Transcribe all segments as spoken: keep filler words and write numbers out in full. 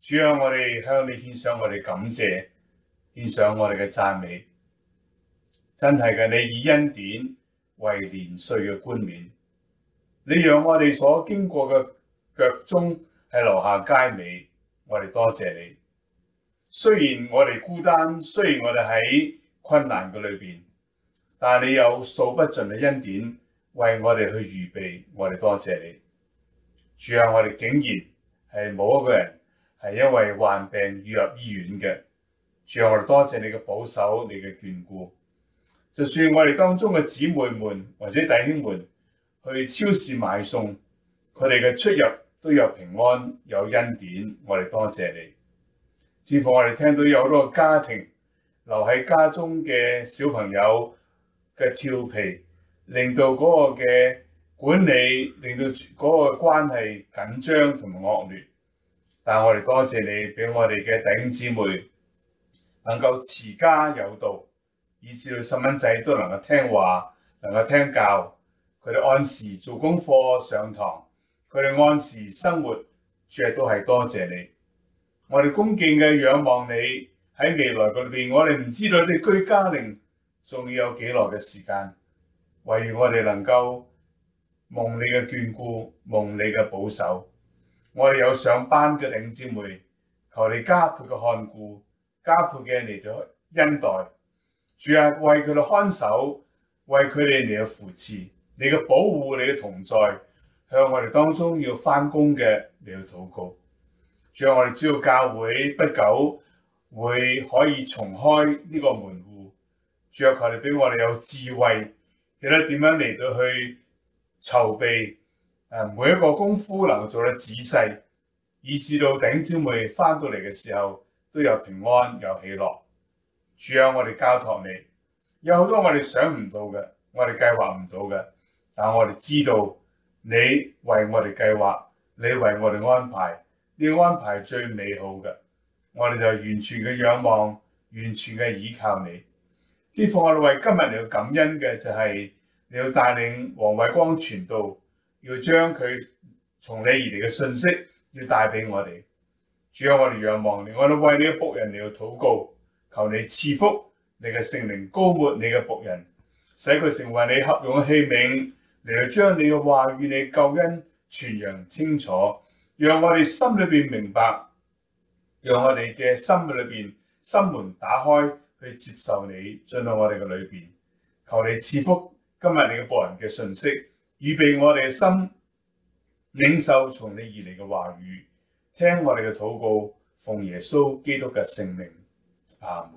主啊，我哋向你獻上我哋感謝，獻上我哋嘅讚美。真係嘅，你以恩典為年歲嘅冠冕，你讓我哋所經過嘅腳蹤係留下佳美，我哋多謝你。雖然我哋孤單，雖然我哋喺困難嘅裏邊，但係你有數不盡嘅恩典為我哋去預備，我哋多謝你。主啊，我哋竟然係冇一個人係因為患病要入醫院嘅。主啊，我哋多謝你嘅保守，你嘅眷顧。就算我哋當中嘅姊妹們或者弟兄們去超市買餸，佢哋嘅出入都有平安有恩典，我哋多謝你。似乎我哋聽到有好多家庭留喺家中嘅小朋友嘅調皮，令到嗰個嘅管理，令到嗰個關係緊張同埋惡劣。但我哋多謝你俾我哋嘅弟兄姊妹能夠持家有道，以至到細蚊仔都能夠聽話，能夠聽教，佢哋按時做功課上堂，佢哋按時生活，主要都係多謝你。我哋恭敬嘅仰望你，喺未來嗰邊，我哋唔知道你居家令仲要有幾耐嘅時間，唯願我哋能夠蒙你嘅眷顧，蒙你嘅保守。我哋有上班嘅弟兄姊妹，求你加倍嘅看顧，加倍嘅嚟到恩待。主啊，為佢哋看守，為佢哋嚟到扶持，你嘅保護，你嘅同在，向我哋當中要返工嘅嚟到禱告。主啊，我哋知道教會不久會可以重開呢個門戶。主啊，求你俾我哋有智慧，記得點樣嚟到去籌備，誒每一個功夫能夠做得仔細，以至到弟兄姊妹翻到嚟嘅時候都有平安有喜樂。主啊，我哋交託你，有好多我哋想唔到嘅，我哋計劃唔到嘅，但我哋知道你為我哋計劃，你為我哋安排。呢個安排最美好嘅，我哋就完全嘅仰望，完全嘅倚靠你。天父，我哋為今日嚟到感恩嘅就係你要帶領黃偉光傳道，要將佢從你而嚟嘅信息要帶俾我哋。主啊，我哋仰望你，我哋為你嘅僕人嚟到禱告，求你賜福你嘅聖靈膏抹你嘅僕人，使佢成為你合用嘅器皿，嚟到將你嘅話語、你救恩傳揚清楚。讓我哋心裏邊明白，讓我哋嘅心裏邊心門打開，去接受你進到我哋嘅裏邊。求你賜福今日你嘅僕人嘅信息，預備我哋嘅心領受從你而嚟嘅話語，聽我哋嘅禱告，奉耶穌基督嘅聖名，阿門。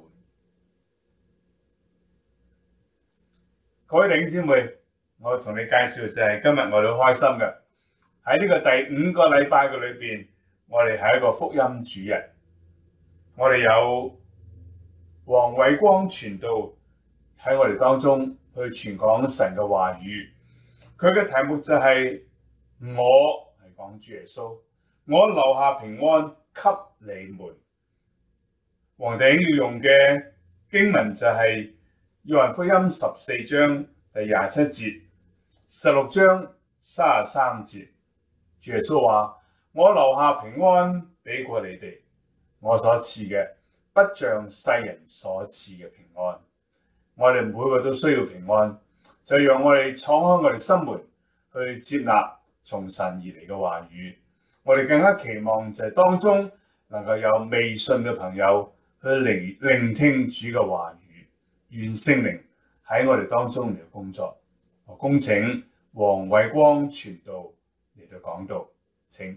各位弟兄姊妹，我同你介紹就係今日我哋好開心嘅。喺呢個第五個禮拜嘅裏邊，我哋係一個福音主日，我哋有黃偉光傳道喺我哋當中去傳講神嘅話語。佢嘅題目就係、是、我係講主耶穌，我留下平安給你們。黃弟兄要用嘅經文就係約翰福音十四章第廿七節，十六章三十三節。主耶穌話：我留下平安俾過你哋，我所賜嘅不像世人所賜嘅平安。我哋每個都需要平安，就讓我哋敞開我哋心門去接納從神而嚟嘅話語。我哋更加期望就係當中能夠有未信嘅朋友去聆聆聽主嘅話語，願聖靈喺我哋當中嚟工作。我恭請黃偉光傳道嚟到講道，請。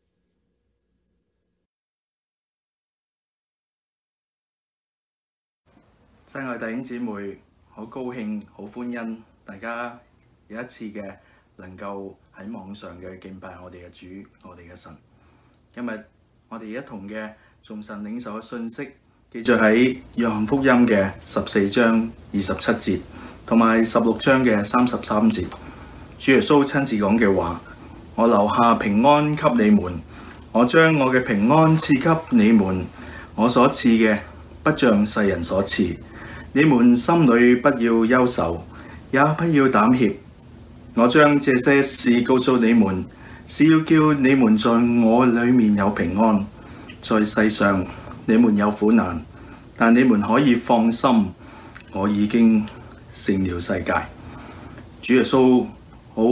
親愛弟兄姊妹，好高興，好歡欣，大家有一次嘅能夠喺網上嘅敬拜我哋嘅主，我哋嘅神。今日我哋一同嘅從神領受嘅信息，記載喺約翰福音嘅十四章二十七節，同埋十六章嘅三十三節。主耶穌親自講嘅話：我留下平安給你們，我將我嘅平安賜給你們，我所賜嘅不像世人所賜。你們心裏不要憂愁，也不要膽怯。我將這些事告訴你們，是要叫你們在我裏面有平安。 在世上你們有苦難，但你們可以放心，我已經勝了世界。主耶穌好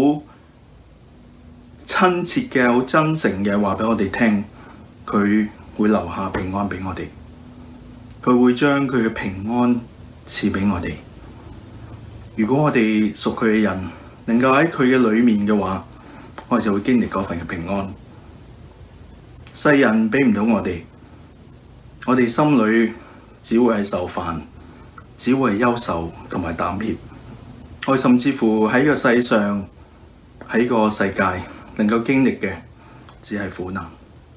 親切嘅、好真誠嘅話俾我哋聽，佢會留下平安俾我哋，佢會將佢嘅平安賜俾我哋。如果我哋屬佢嘅人能夠喺佢嘅裏面嘅話，我哋就會經歷嗰份嘅平安。世人俾唔到我哋，我哋心裏只會係受煩，只會係憂愁同埋膽怯。我甚至乎喺個世上，喺個世界能夠經歷嘅只係苦難。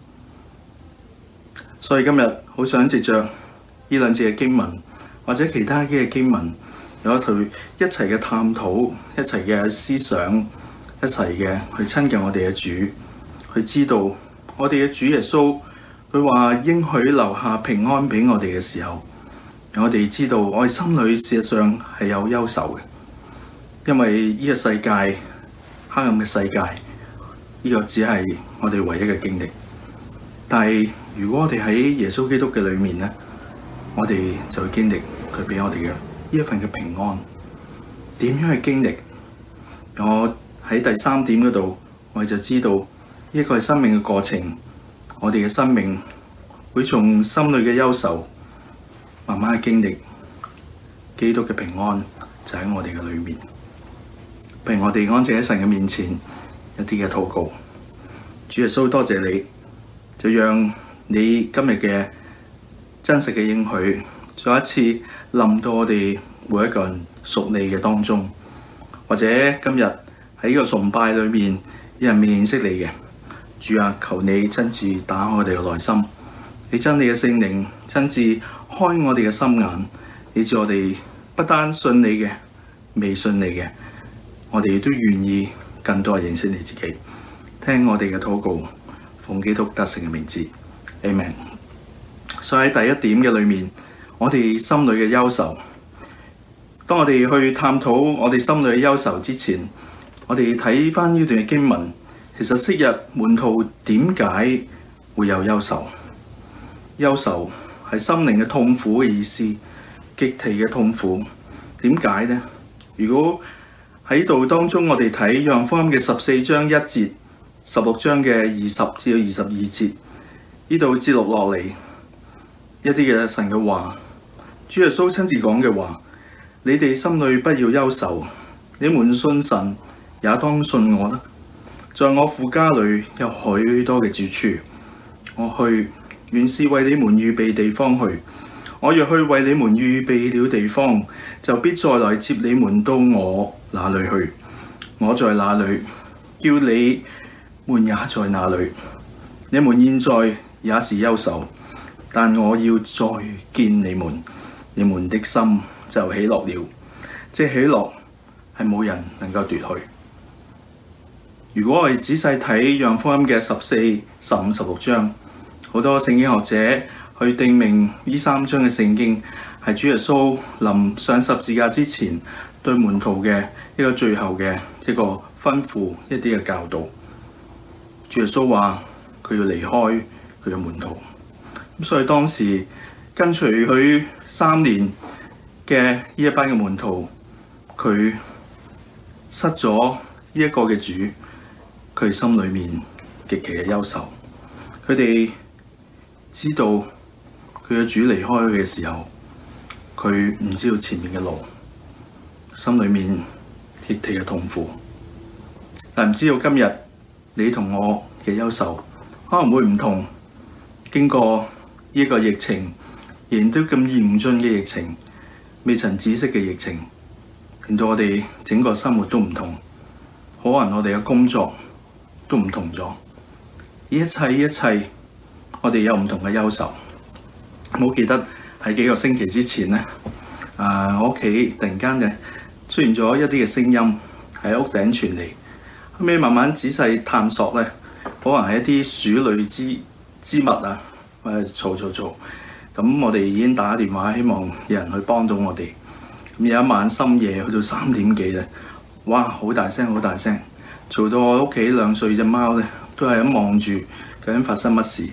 所以今日好想藉着呢兩節嘅經文，或者其他嘅經文，有一對一齊嘅探討，一齊嘅思想，一齊嘅去親近我哋嘅主，去知道我哋嘅主耶穌，佢話應許留下平安俾我哋嘅時候，我哋知道我哋心裏事實上係有憂愁嘅，因為呢個世界黑暗嘅世界，呢個只係我哋唯一嘅經歷。但係如果我哋喺耶穌基督嘅裏面咧，我哋就會經歷佢俾我哋嘅呢一份嘅平安。點樣去經歷？我喺第三點嗰度，我哋就知道呢一個係生命嘅過程。我哋嘅生命會從心裏嘅憂愁，慢慢去經歷基督嘅平安，就喺我哋嘅裏面。譬如我哋安靜喺神嘅面前，一啲嘅禱告。主耶穌，多謝你，就讓你今日嘅真實嘅應許，再一次臨到我哋每一個人屬你嘅當中，或者今日喺呢個崇拜裏面，有人未認識你嘅，主啊，求你親自打開我哋嘅內心，你將你嘅聖靈親自開我哋嘅心眼，以致我哋不單信你嘅，未信你嘅，我哋都願意更多認識你自己。聽我哋嘅禱告，奉基督得勝嘅名字 Amen。 所以喺第一點嘅裏面，我哋心裏嘅憂愁，當我哋去探討我哋心裏嘅憂愁之前，我哋睇翻呢段嘅經文，其實昔日門徒點解會有憂愁？憂愁係心靈嘅痛苦嘅意思，極其嘅痛苦。點解呢？如果喺度當中我哋睇約翰福音嘅十四章一節，十六章嘅二十至到二十二節，呢度節錄落嚟一啲嘅神嘅話，主耶穌親自講嘅話，你哋心裏不要憂愁，你們信神也當信我啦。在我父家裏有許多嘅住處，我去原是為你們預備地方去。我若去為你們預備了地方，就必再來接你們到我那裏去。我在那裏，叫你們也在那裏。你們現在也是憂愁，但我要再見你們，你們的心就喜樂了。這喜樂係冇人能夠奪去。如果我哋仔細睇約翰福音嘅十四、十五、十六章，好多聖經學者去定明呢三章嘅聖經係主耶穌臨上十字架之前對門徒嘅一個最後嘅一個吩咐，一啲嘅教導。主耶穌話佢要離開佢嘅門徒，咁所以當時跟隨佢三年嘅呢一班嘅門徒，佢失咗呢一個嘅主，佢心裏面極其嘅憂愁。佢哋知道佢嘅主離開佢嘅時候，佢唔知道前面嘅路，心裏面極其嘅痛苦。但唔知道今日你同我嘅憂愁可能會唔同。經過呢個疫情，仍然都咁嚴峻嘅疫情，未曾止息嘅疫情，令到我哋整個生活都唔同。可能我哋嘅工作都唔同咗。一切一切，我哋有唔同嘅憂愁。我記得喺幾個星期之前咧，啊，我屋企突然間嘅出現咗一啲嘅聲音喺屋頂傳嚟，後尾慢慢仔細探索咧，可能係一啲鼠類之之物啊，誒嘈嘈嘈。咁我哋已經打電話，希望有人去幫到我哋。咁有一晚深夜去到三點幾咧，哇！好大聲，好大聲，嘈到我屋企兩歲隻貓咧都係咁望住究竟發生乜事。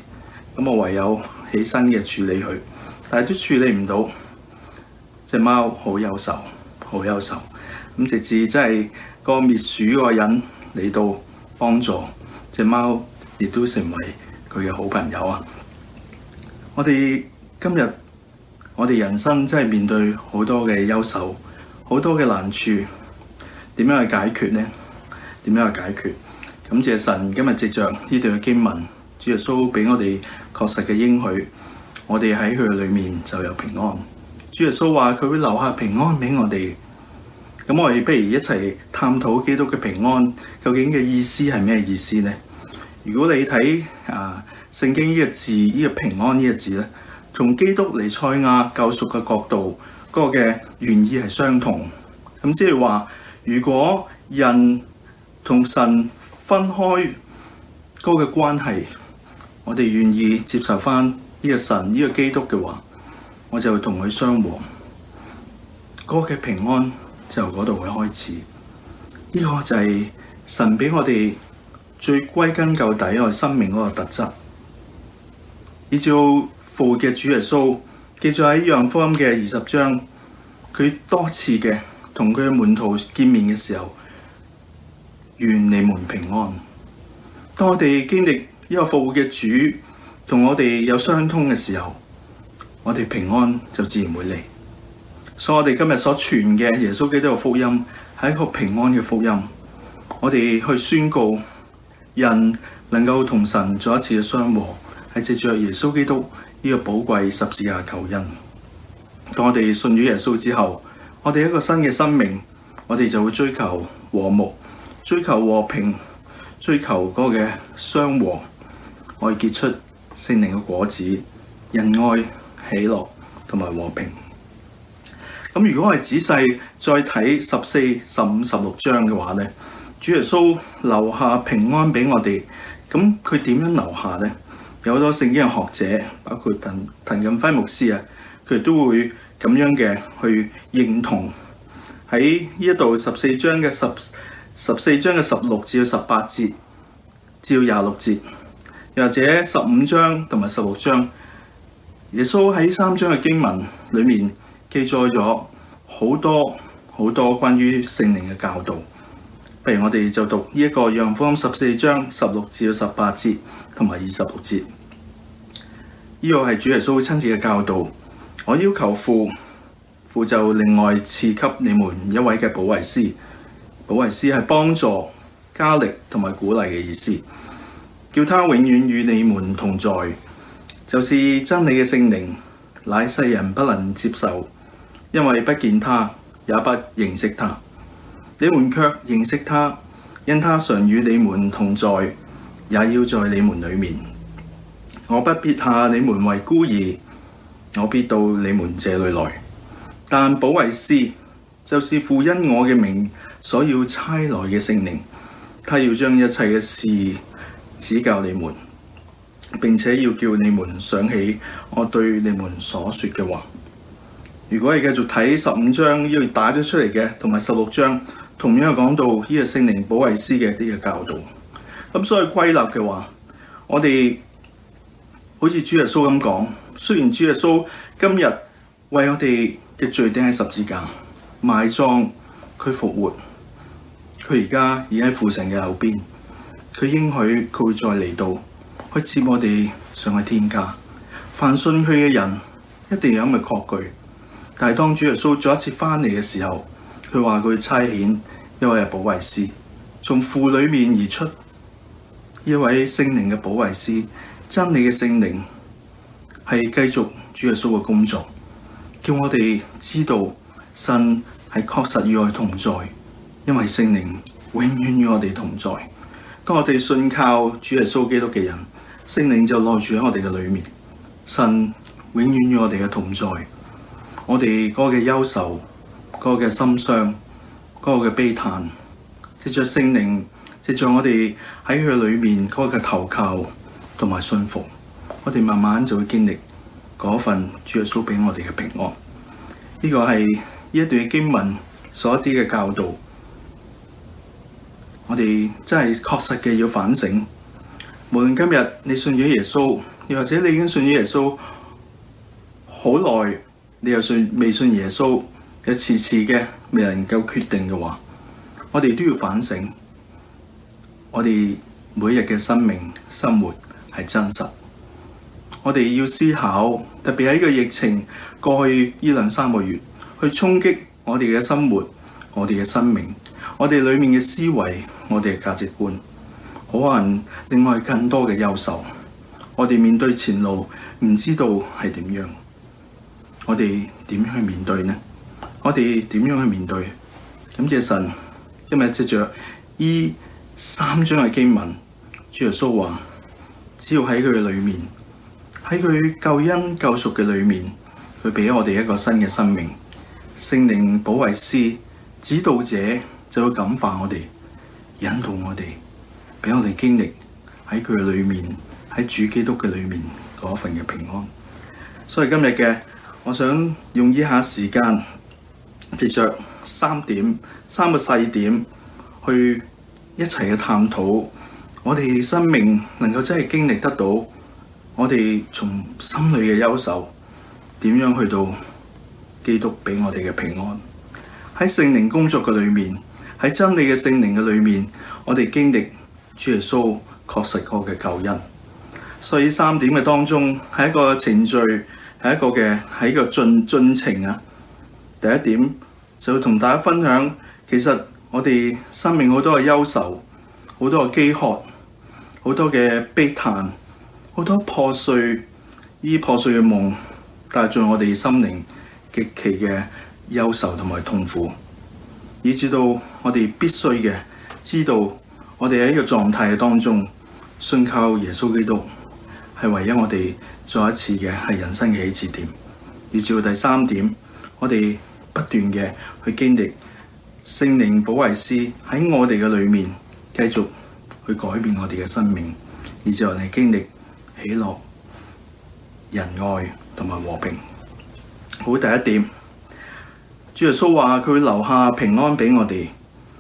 咁我唯有起身嘅處理佢，但係都處理唔到。隻貓好憂愁，好憂愁。咁直至真係個滅鼠嗰個人嚟到幫助隻貓，亦都成為佢嘅好朋友啊！我哋今日我哋人生真係面對好多嘅憂愁，好多嘅難處，點樣去解決呢？點樣去解決？感謝神今日藉着呢段嘅經文，主耶穌俾我哋確實嘅應許，我哋喺佢裏面就有平安。主耶穌話佢會留下平安俾我哋。咁我哋不如一齊探討基督嘅平安究竟嘅意思係咩意思呢？如果你睇啊聖經呢個字，呢個平安呢個字咧，從基督彌賽亞救贖嘅角度，嗰個嘅原意係相同。咁即係話，如果人同神分開嗰個關係，我哋願意接受翻呢個神呢個基督嘅話，我就同佢相和，嗰個嘅平安就嗰度會開始。呢個就係神俾我哋最歸根究底我哋生命嗰個特質。依照復活嘅主耶穌記載喺約翰福音嘅二十章，佢多次嘅同佢嘅門徒見面嘅時候，願你們平安。當我哋經歷呢個復活嘅主同我哋有相通嘅時候，我哋平安就自然會嚟。所以我哋今日所傳嘅耶穌基督嘅福音係一個平安嘅福音。我哋去宣告人能夠同神再一次嘅相和，係藉着耶穌基督呢個寶貴十字架救恩。當我哋信咗耶穌之後，我哋一個新嘅生命，我哋就會追求和睦，追求和平，追求嗰個嘅相和，我哋結出聖靈嘅果子，仁愛、喜樂同埋和平。咁如果我哋仔細再睇十四、十五、十六章嘅話咧，主耶穌留下平安俾我哋。咁佢點樣留下呢？有好多聖經嘅學者，包括滕滕近輝牧師啊，佢哋都會咁樣嘅去認同喺呢一度十四章嘅十十四章嘅十六至到十八節至到廿六節，又或者十五章同埋十六章，耶穌喺三章嘅經文裏面記載咗好多好多關於聖靈嘅教導。譬如我哋就讀呢一個約翰福音十四章十六至到十八節同埋二十六節，呢個係主耶穌親自嘅教導。我要求父，父就另外賜給你們一位嘅保惠師。保惠師係幫助、加力同埋鼓勵嘅意思，叫他永遠與你們同在，就是真理嘅聖靈，乃世人不能接受，因為不見他，也不認識他。你們卻認識他，因他常與你們同在，也要在你們裏面。我不撇下你們為孤兒，我必到你們這裏來。但保惠師就是父因我嘅名所要差來嘅聖靈，他要將一切嘅事指教你們，並且要叫你們想起我對你們所說嘅話。如果你繼續睇十五章要打咗出嚟嘅，同埋十六章同樣講到呢個聖靈保惠師嘅呢個教導。咁所以歸納嘅話，我哋好似主耶穌咁講，雖然主耶穌今日為我哋嘅罪釘喺十字架埋葬，佢復活，佢而家已喺父神嘅後邊，佢應許佢會再嚟到去接我哋上去天家。凡信佢嘅人一定有咁嘅確據。但係當主耶穌再一次翻嚟嘅時候，佢話佢差遣一位保惠師從父裏面而出，一位聖靈嘅保惠師，真理嘅聖靈係繼續主耶穌嘅工作，叫我哋知道神係確實與我哋同在，因為聖靈永遠與我哋同在。當我哋信靠主耶穌基督嘅人，聖靈就內住喺我哋嘅裏面，神永遠與我哋嘅同在。我哋嗰個嘅憂愁、嗰、嗰個嘅心傷、嗰、嗰個嘅悲嘆，藉着聖靈，藉着我哋喺佢裏面嗰個嘅投靠同埋信服，我哋慢慢就會經歷嗰份主耶穌俾我哋嘅平安。呢、呢個係呢一段經文所一啲嘅教導，我哋真係確實嘅要反省。無論今日你信咗耶穌，呢又或者你已經信咗耶穌好耐，你又信未信耶穌，有遲遲嘅未能夠決定嘅話，我哋都要反省，我哋每日嘅生命生活係真實。我哋要思考，特別喺個疫情過去呢兩三個月，去衝擊我哋嘅生活、我哋嘅生命、我哋裡面嘅思維、我哋嘅價值觀，可能令我哋更多嘅憂愁。我哋面對前路唔知道係點樣，我哋點樣去面對呢？我哋點樣去面對？感謝神，今日藉着呢三章嘅經文，主耶穌話：只要喺佢嘅裏面，喺佢救恩救贖嘅裏面，佢俾我哋一個新嘅生命。聖靈保惠師、指導者就會感化我哋，引導我哋，俾我哋經歷喺佢嘅裏面，喺主基督嘅裏面嗰份嘅平安。所以今日嘅，我想用以下時間，藉着三點、三個細點，去一齊嘅探討，我哋生命能夠真係經歷得到，我哋從心裏嘅憂愁，點樣去到基督俾我哋嘅平安。喺聖靈工作嘅裏面，喺真理嘅聖靈嘅裏面，我哋經歷主耶穌確實過嘅救恩。所以三點嘅當中係一個程序，係一個嘅係一個進進程啊。第一點就同大家分享，其實我哋生命好多嘅憂愁，好多嘅飢渴，好多嘅悲嘆，好多破碎，呢破碎嘅夢帶進我哋心靈極其嘅憂愁同埋痛苦，以至到我哋必須嘅知道，我哋喺呢個狀態嘅當中，信靠耶穌基督係唯一我哋再一次嘅係人生嘅起始點。以至到第三點，我哋不斷嘅去經歷聖靈保惠師喺我哋嘅裏面繼續去改變我哋嘅生命，以至我哋經歷喜樂、仁愛同埋和平。好，第一點，主耶穌話佢會留下平安俾我哋。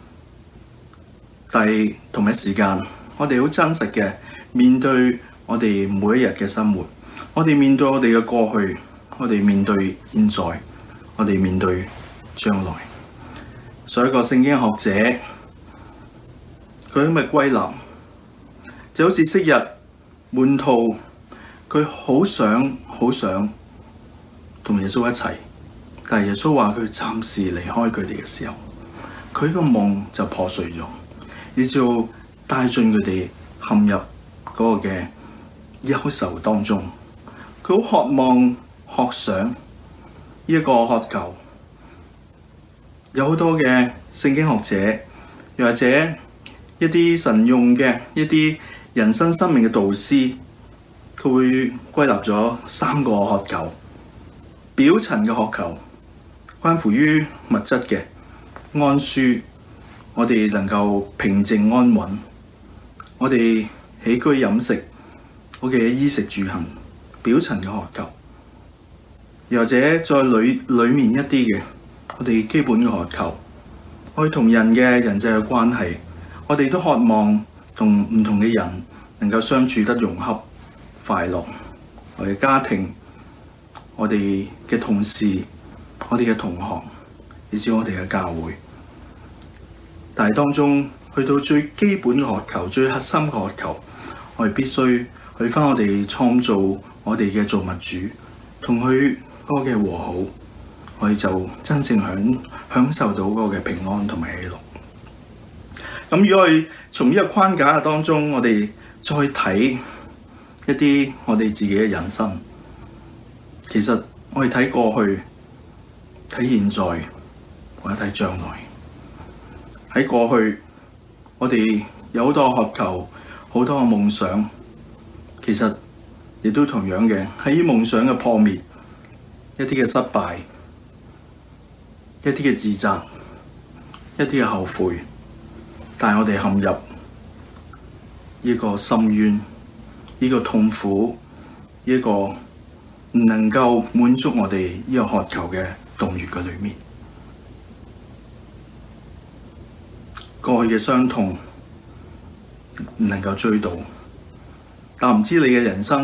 第同一時間，我哋好真實嘅面對我哋每一日嘅生活，我哋面對我哋嘅過去，我哋面對現在，我哋面對將來。所以一個聖經學者，佢咁嘅歸納，就好似昔日門徒，佢好想好想同耶穌一齊，但係耶穌話佢暫時離開佢哋嘅時候，佢個夢就破碎咗，以至帶進佢哋陷入嗰個嘅憂愁當中。佢好渴望學想呢一個渴求，有好多嘅聖經學者，又或者一啲神用嘅一啲人生生命嘅導師，佢會歸納咗三個渴求。表層嘅渴求，關乎於物質嘅安舒，我哋能夠平靜安穩，我哋起居飲食，我嘅衣食住行，表層嘅渴求。又或者在裏裏面一啲嘅，我哋基本嘅渴求，我哋同人嘅人際嘅關係，我哋都渴望同唔同嘅人能夠相處得融洽、快樂。我哋家庭，我哋嘅同事，我哋嘅同學，以至我哋嘅教會。但係當中去到最基本嘅渴求、最核心嘅渴求，我哋必須去返我哋創造我哋嘅造物主，同佢嗰個嘅和好，我哋就真正享享受到嗰個嘅平安同埋喜樂。咁如果係從呢個框架嘅當中，我哋再睇一啲我哋自己嘅人生，其實我哋睇過去、睇現在或者睇將來。喺過去，我哋有好多渴求、好多嘅夢想，其實亦都同樣嘅喺呢夢想嘅破滅、一啲嘅失敗、一啲嘅自責、一啲嘅後悔，但係我哋陷入呢個深淵、呢個痛苦、呢個唔能夠滿足我哋呢個渴求嘅洞穴嘅裏面。過去嘅傷痛唔能夠追到，但唔知你嘅人生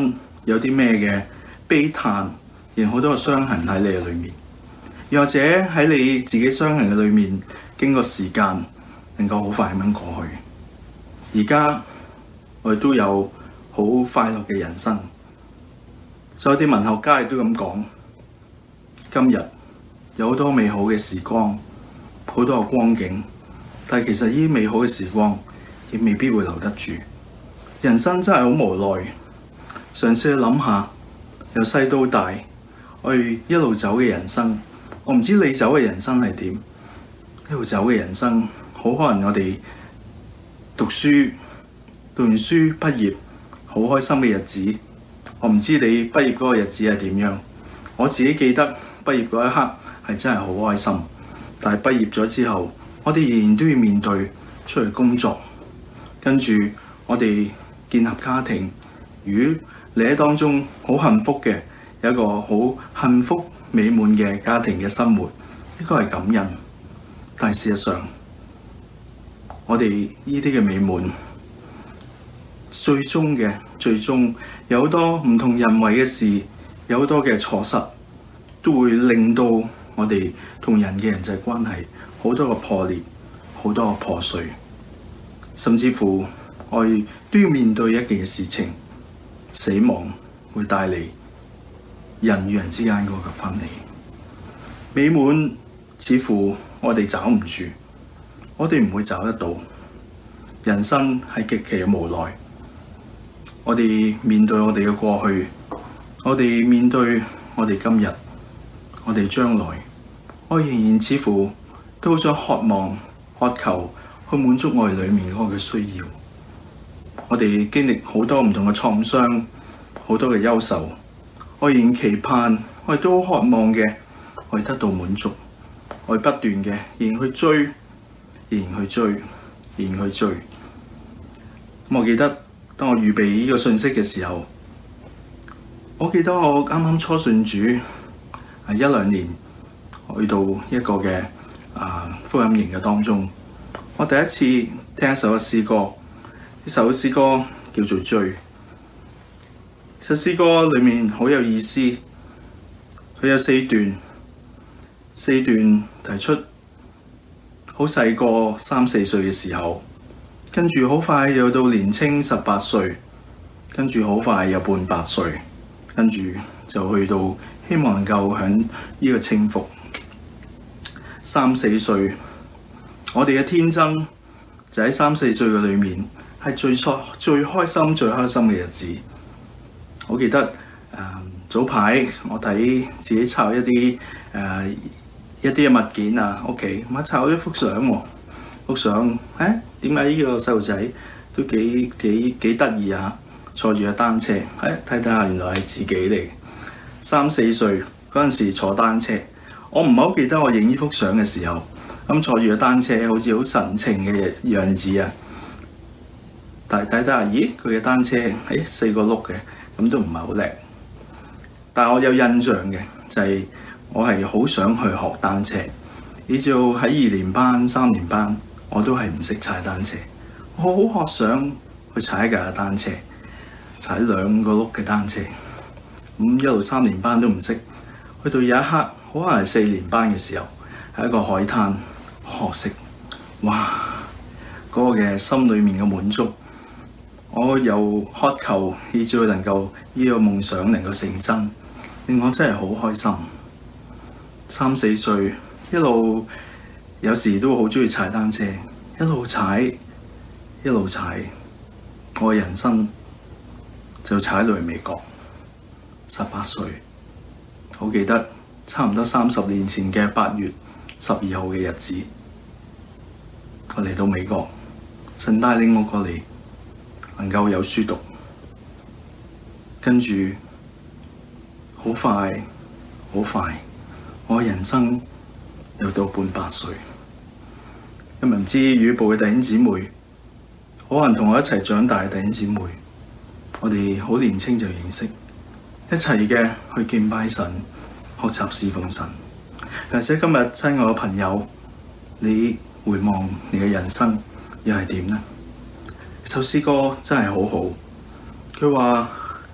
有啲咩嘅悲嘆，然後好多嘅傷痕喺你嘅裏面，又或者喺你自己傷痕嘅裏面，經過時間能夠好快咁樣過去。而家我哋都有好快樂嘅人生，所以有啲文學家亦都咁講，今日有好多美好嘅時光，好多嘅光景，但係其實呢啲美好嘅時光亦未必會留得住。人生真係好無奈，嘗試去諗下，由細到大，我哋一路走嘅人生，我唔知你走嘅人生係點，一路走嘅人生，好可能我哋讀書，讀完書畢業，好開心嘅日子，我唔知你畢業嗰個日子係點樣，我自己記得畢業嗰一刻係真係好開心，但係畢業咗之後，我哋仍然都要面對出去工作，跟住我哋建立家庭。如果你喺當中好幸福嘅，有一個好幸福美滿嘅家庭嘅生活，應該係感恩。但係事實上，我哋呢啲嘅美滿，最終嘅最終有好多唔同人為嘅事，有好多嘅錯失，都會令到我哋同人嘅人際關係好多個破裂，好多個破碎，甚至乎我哋都要面對一件事情，死亡會帶嚟人與人之間嗰個分離。美滿似乎我哋找唔住，我哋唔會找得到。人生係極其嘅無奈，我哋面對我哋嘅過去，我哋面對我哋今日，我哋將來，我仍然似乎都好想渴望、渴求去滿足我哋裡面嗰個嘅需要。我哋經歷好多唔同嘅創傷，好多嘅憂愁，我仍然期盼，我哋都好渴望嘅，我哋得到滿足，我哋不斷嘅仍然去追，仍然去追，仍然去追。咁我記得當我預備呢個信息嘅時候，我記得我啱啱初信主係一兩年，去到一個嘅啊福音營嘅當中，我第一次聽一首嘅詩歌，呢首詩歌叫做《追》。首詩歌裏面好有意思，佢有四段，四段提出好細個三四歲嘅時候，跟住好快又到年青十八歲，跟住好快又半百歲，跟住就去到希望能夠響呢個稱福。三四歲，我哋嘅天真就喺三四歲嘅裏面係最初最開心最開心嘅日子。我記得誒、呃、早排我睇自己抄一啲誒、呃、一啲嘅物件啊，屋企我抄咗一幅相喎，幅相誒點解呢個細路仔都幾幾幾得意啊？坐住架單車，誒睇睇下原來係自己嚟。三四歲嗰陣時坐單車，我唔係好記得我影呢幅相嘅時候，咁坐住架單車好似好神情嘅樣子啊！但係睇睇下，咦佢嘅單車誒四個轆嘅。咁都唔係好叻，但係我有印象嘅就係、是、我係好想去學單車，以至喺二年班、三年班我都係唔識踩單車。我好渴想去踩一架單車，踩兩個轆嘅單車。咁一路三年班都唔識，去到有一刻可能係四年班嘅時候，喺一個海灘學識，哇！嗰、那個嘅心裏面嘅滿足。我又渴求，以至佢能夠呢個夢想能夠成真，令我真係好開心。三四歲一路有時都好鍾意踩單車，一路踩一路踩，我嘅人生就踩到去美國。十八歲，好記得差唔多三十年前嘅八月十二號嘅日子，我嚟到美國，神帶領我過嚟。能夠有書讀，跟住好快好快，我嘅人生又到半百歲。因為唔知與部嘅弟兄姊妹，可能同我一齊長大嘅弟兄姊妹，我哋好年輕就認識，一齊嘅去敬拜神，學習侍奉神。或者今日親愛嘅朋友，你回望你嘅人生又係點呢？首詩歌真係好好，佢話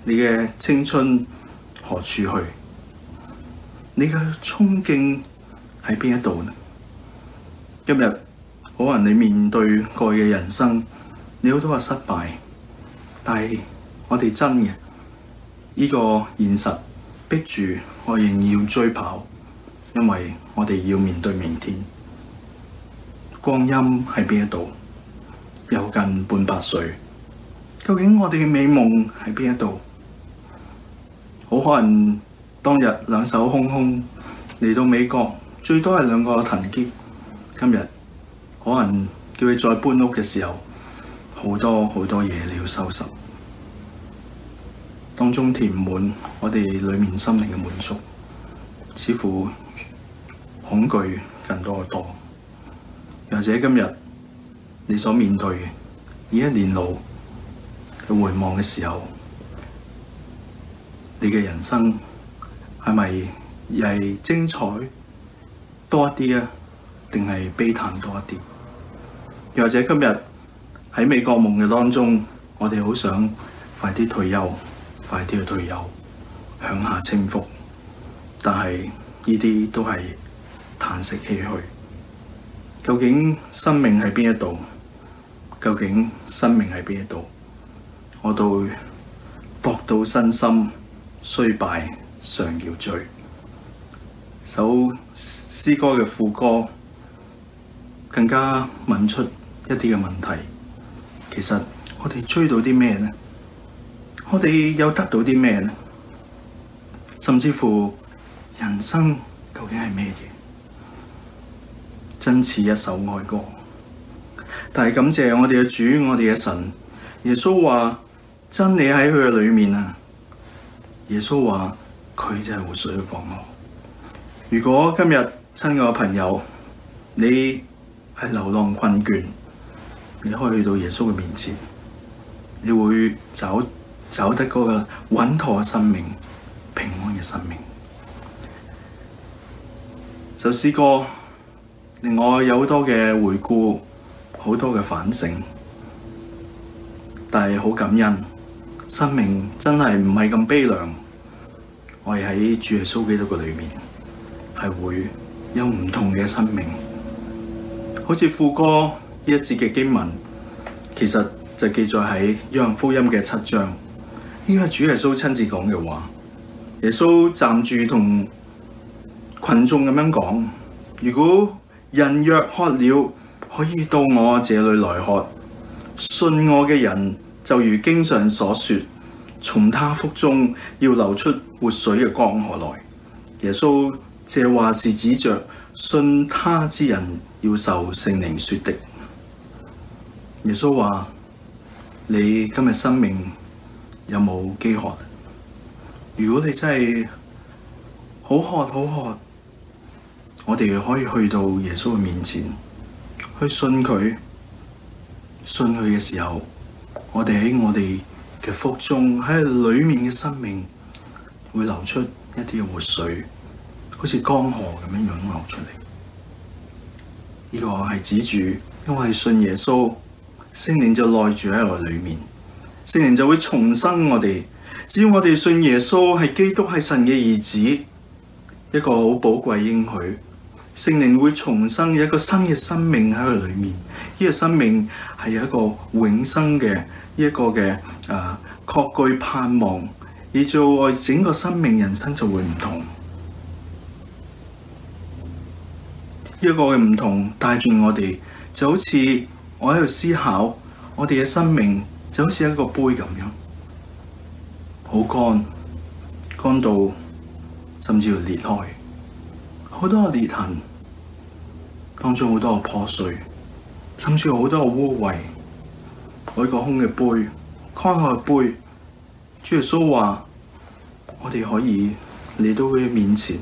你嘅青春何處去？你嘅憧憬喺邊一度呢？今日可能你面對過嘅人生，你好多嘅失敗，但係我哋真嘅呢個現實逼住我仍然要追跑，因為我哋要面對明天。光陰喺邊一度？有近半百歲，究竟我哋嘅美夢喺邊一度？好可能當日兩手空空嚟到美國，最多係兩個藤喼。今日可能叫你再搬屋嘅時候，好多好多嘢你要收拾，當中填唔滿我哋裏面心靈嘅滿足，似乎恐懼更多嘅多。又或者今日你所面對嘅呢一年路嘅回望嘅時候，你嘅人生係咪係精彩多一啲啊？定係悲嘆多一啲？又或者今日喺美國夢嘅當中，我哋好想快啲退休，快啲去退休，享下清福，但係呢啲都係嘆息唏噓。究竟生命喺邊一度？究竟生命喺邊一度？我到搏到身心衰敗常要追。首詩歌嘅副歌更加問出一啲嘅問題。其實我哋追到啲咩呢？我哋又得到啲咩呢？甚至乎人生究竟係咩嘢？真似一首哀歌，但係感謝我哋嘅主，我哋嘅神。耶穌話真理喺佢嘅裏面啊！耶穌話佢就係活水嘅江河。如果今日親愛嘅朋友，你係流浪困倦，你可以去到耶穌嘅面前，你會找找得嗰個穩妥嘅生命、平安嘅生命。首詩歌令我有好多嘅回顧，好多嘅反省，但係好感恩，生命真係唔係咁悲涼。我哋喺主耶穌基督嘅裏面，係會有唔同嘅生命。好似副歌呢一節嘅經文，其實就記載喺約翰福音嘅七章。呢個係主耶穌親自講嘅話。耶穌站住同群眾咁樣講：如果人若渴了，可以到我這裏來喝。信我嘅人，就如經上所說，從他腹中要流出活水嘅江河來。耶穌這話是指着信他之人要受聖靈說的。耶穌話：你今日生命有冇飢渴？如果你真係好渴好渴，我哋可以去到耶穌嘅面前，去信佢。信佢嘅時候，我哋喺我哋嘅腹中，喺裏面嘅生命會流出一啲嘅活水，好似江河咁樣湧流出嚟。呢、這個係指住，因為信耶穌，聖靈就內住喺我哋裏面，聖靈就會重生我哋。只要我哋信耶穌係基督，係神嘅兒子，一個好寶貴應許。聖靈會重生一個新嘅生命喺佢裏面，呢、這個生命係有一個永生嘅呢一個嘅誒確據盼望，以至我整個生命人生就會唔同。呢、這、一個嘅唔同帶住我哋，就好似我喺度思考，我哋嘅生命就好似一個杯咁樣，好乾，乾到甚至要裂開。好多嘅裂痕，當中好多嘅破碎，甚至好多嘅污穢。我一個空嘅杯，開開嘅杯，主耶穌話：我哋可以嚟到佢面前，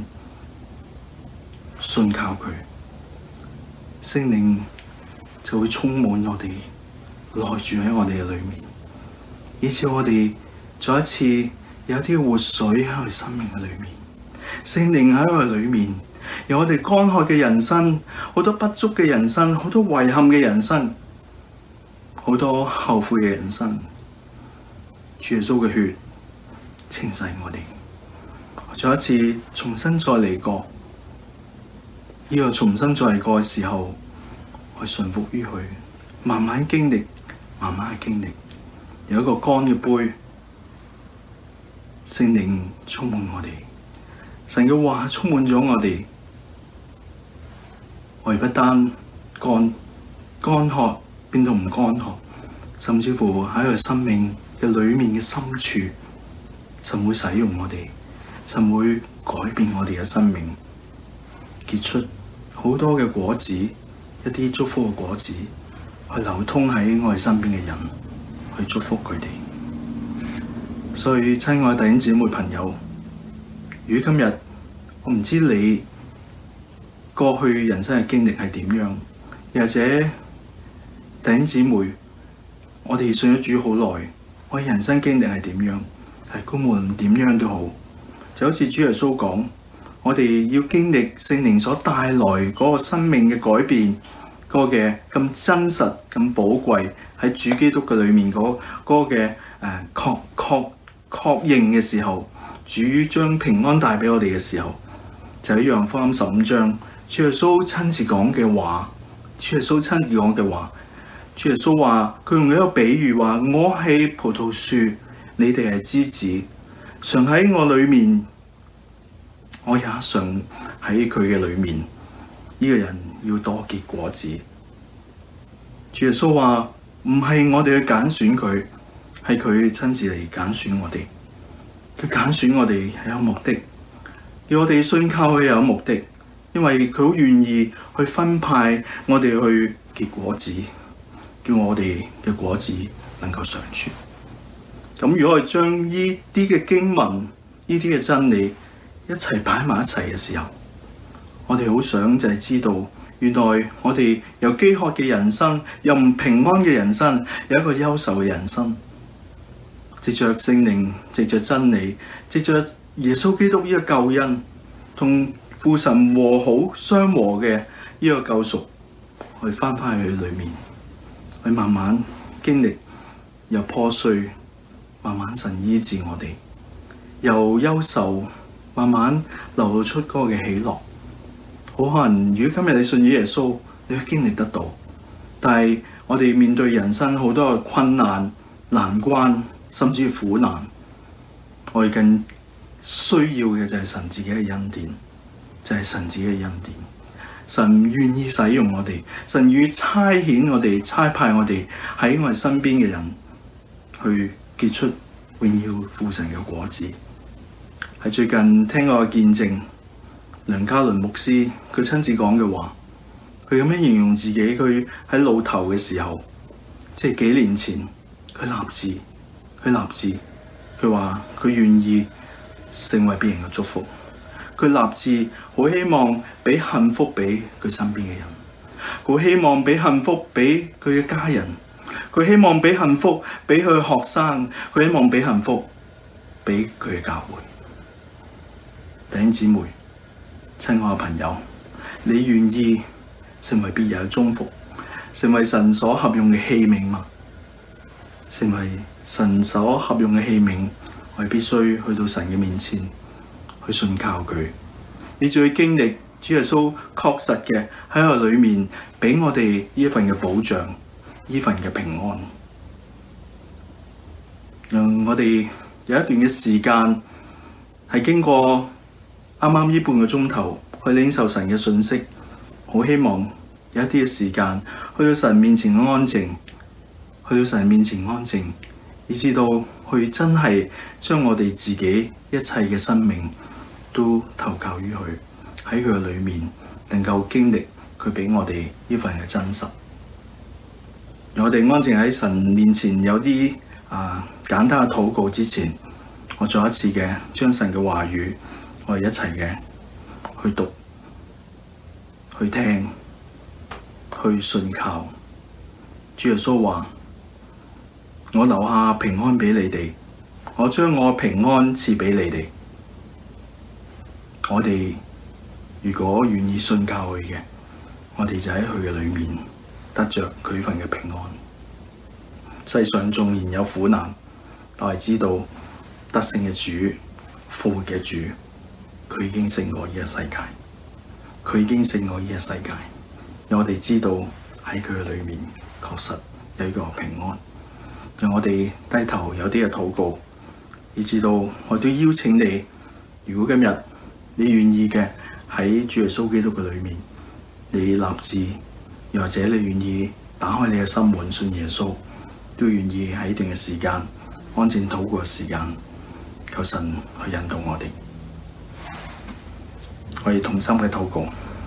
信靠佢，聖靈就會充滿我哋，內住喺我哋嘅裏面，以至我哋再一次有啲活水喺我哋生命嘅裏面，聖靈喺我哋裏面。由我哋乾渴嘅人生，好多不足嘅人生，好多遺憾嘅人生，好多後悔嘅人生，主耶穌嘅血清洗我哋。再一次重新再嚟過，呢、這個重新再嚟過嘅時候，我順服於佢，慢慢經歷，慢慢嘅經歷，有一個乾嘅杯，聖靈充滿我哋，神嘅話充滿咗我哋，我哋不單乾乾渴變到唔乾渴，甚至乎喺佢生命嘅裏面嘅深處，神會使用我哋，神會改變我哋嘅生命，結出好多嘅果子，一啲祝福嘅果子，去流通喺我哋身邊嘅人，去祝福佢哋。所以親愛弟兄姊妹朋友，如果今日我唔知你過去人生嘅經歷係點樣，又或者弟兄姊妹，我哋信咗主好耐，我哋人生經歷係點樣，係無論點樣都好，就好似主耶穌講，我哋要經歷聖靈所帶來嗰個生命嘅改變，嗰、嗰個嘅咁真實、咁寶貴喺主基督嘅裏面嗰、嗰個嘅誒確確確認嘅時候，主將平安帶俾我哋嘅時候，就一樣福音十五章，主耶穌親自講嘅話，主耶穌親自講嘅話，主耶穌話佢用一個比喻話：我係葡萄樹，你哋係枝子，常喺我裏面，我也常喺佢嘅裏面。呢、這個人要多結果子。主耶穌話唔係我哋去揀選佢，係佢親自嚟揀選我哋。佢揀選我哋係有目的，叫我哋信靠佢有目的，因為佢好願意去分派我哋去結果子，叫我哋嘅果子能夠長存。咁如果我哋將呢啲嘅經文、呢啲嘅真理一齊擺埋一齊嘅時候，我哋好想就係知道，原來我哋有飢渴嘅人生，又唔平安嘅人生，有一個憂愁嘅人生。藉着聖靈，藉着真理，藉着耶穌基督呢個救恩，同父神和好相和嘅呢個救贖，去翻返去裏面，去慢慢經歷由破碎，慢慢神醫治我哋，由憂愁慢慢流露出嗰個嘅喜樂。好可能如果今日你信咗耶穌，你會經歷得到，但係我哋面對人生好多嘅困難、難關，甚至苦難，我哋更需要嘅就係神自己嘅恩典，就係、是、神自己嘅恩典。神願意使用我哋，神願意差遣我哋，差派我哋喺我哋身邊嘅人去結出榮耀父神嘅果子。喺最近聽過個見證，梁家麟牧師佢親自講嘅話，佢咁樣形容自己，佢喺路頭嘅時候，即係幾年前，佢立志。佢立志，佢話佢願意成為別人嘅祝福。佢立志好希望俾幸福俾佢身邊嘅人，好希望俾幸福俾佢嘅家人，佢希望俾幸福俾佢嘅學生，佢希望俾幸福俾佢嘅教會。弟兄姊妹，親愛嘅朋友，你願意成為別人嘅祝福，成為神所合用嘅器皿嗎？成為神所合用嘅器皿，我哋必須去到神嘅面前，去信靠佢。你就會經歷主耶穌確實嘅喺我裏面，俾我哋呢一份嘅保障，呢份嘅平安。讓我哋有一段嘅時間係經過啱啱呢半個鐘頭去領受神嘅信息，好希望有一啲嘅時間去到神面前安靜，去到神面前安靜。以至到去真係將我哋自己一切嘅生命都投靠於佢，喺佢嘅裏面能夠經歷佢俾我哋呢份嘅真實。我哋安靜喺神面前有啲啊簡單嘅禱告之前，我再一次嘅將神嘅話語我哋一齊嘅去讀、去聽、去信靠。主耶穌話：我留下平安俾你哋，我將我平安賜俾你哋。我哋如果願意信靠佢嘅，我哋就喺佢嘅裏面得着佢份嘅平安。世上縱然有苦難，但係知道得勝嘅主、復活嘅主，佢已經勝過呢個世界，佢已經勝過呢個世界。讓我哋知道喺佢嘅裏面確實有一個平安。讓我哋低頭有啲嘅禱告，以至到我都邀請你，如果今日你願意嘅喺主耶穌基督嘅裏面，你立志，又或者你願意打開你嘅心門信耶穌，都願意喺一段嘅時間安靜禱告嘅時間，求神去引導我哋。我哋同心嘅禱告。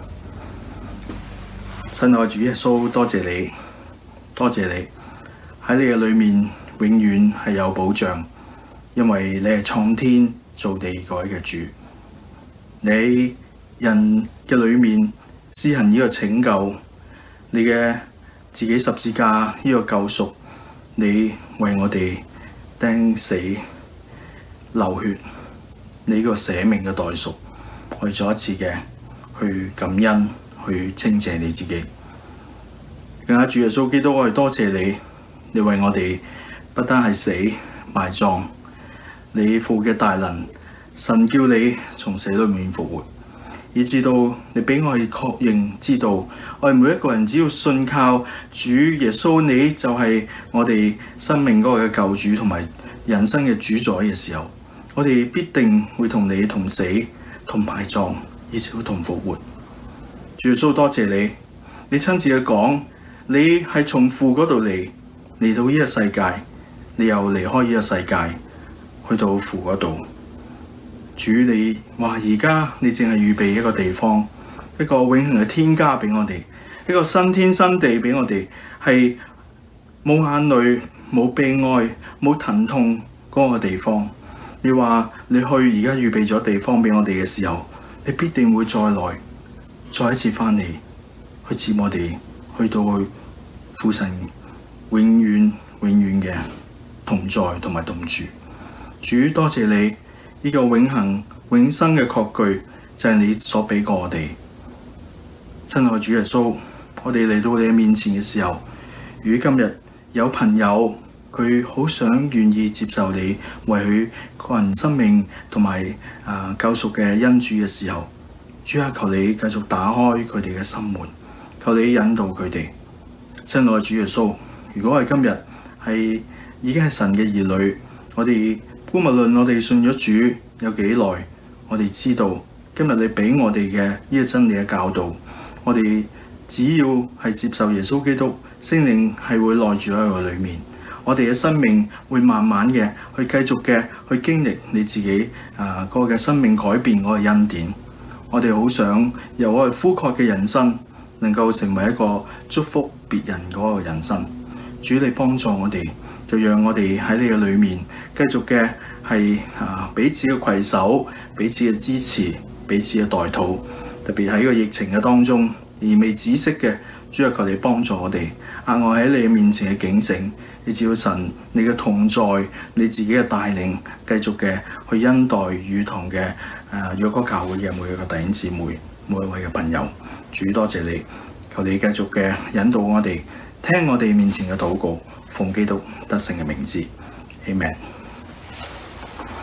親愛主耶穌，多謝你，多謝你喺你嘅裏面永遠係有保障，因為你係創天造地改嘅主。你人嘅裏面施行呢個拯救，你嘅自己十字架呢個救贖，你為我哋釘死流血，你呢個捨命嘅代贖，我哋再一次嘅去感恩，去稱謝你自己。更加主耶穌基督，我哋多謝你，你為我哋不單係死埋葬，你父嘅大能，神叫你從死裏面復活，以至到你俾我哋確認知道，我哋每一個人只要信靠主耶穌，你就係我哋生命嗰個嘅救主同埋人生嘅主宰嘅時候，我哋必定會同你同死同埋葬，以至同復活。主耶穌，多謝你，你親自去講，你係從父嗰度嚟嚟到呢個世界，你又離開呢個世界去到父嗰度。主，你話而家你淨係預備一個地方，一個永恆嘅天家俾我哋，一個新天新地俾我哋，係冇眼淚、冇悲哀、冇疼痛嗰個地方。你話你去而家預備咗地方俾我哋嘅時候，你必定會再來，再一次翻嚟去接我哋，去到去父神永遠永遠嘅同在同埋同住。主，多謝你。呢個永恆永生嘅確據就係你所俾過我哋。親愛主耶穌，我哋嚟到你嘅面前嘅時候，如果今日有朋友佢好想願意接受你為佢個人生命同埋啊救贖嘅恩主嘅時候，主啊，求你繼續打開佢哋嘅心門，求你引導佢哋。親愛主耶穌，如果係今日係已經係神嘅兒女，我哋無論我哋信咗主有幾耐，我哋知道今日你俾我哋嘅呢個真理嘅教導，我哋只要係接受耶穌基督，聖靈係會內住喺佢裏面，我哋嘅生命會慢慢嘅去繼續嘅去經歷你自己啊嗰個嘅生命改變嗰個恩典。我哋好想由我哋枯涸嘅人生，能夠成為一個祝福別人嗰個人生。主，你幫助我哋。就讓我哋喺你嘅裏面繼續嘅係啊彼此嘅攜手，彼此嘅支持，彼此嘅代禱。特別喺個疫情嘅當中而未止息嘅，主啊，求你幫助我哋，額外喺你面前嘅警醒，你只要神你嘅同在，你自己嘅帶領，繼續嘅去恩待與堂嘅誒若果教會嘅每一個弟兄姊妹，每一位嘅朋友。主，多謝你，求你繼續嘅引導我哋，聽我哋面前嘅禱告。奉基督得勝嘅名字 ，Amen。